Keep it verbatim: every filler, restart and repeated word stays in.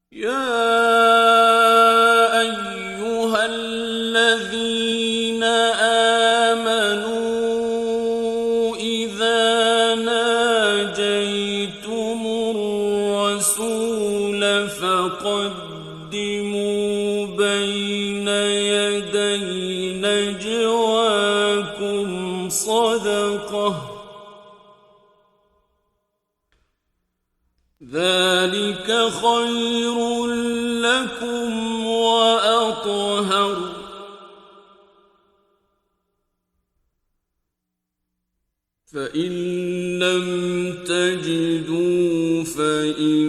يا أيها الذين آمنوا إذا ناجيتم الرسول فقدموا بين يدي نجواكم صدقة ذلك خير لكم وأطهر فإن لم تجدوا فإن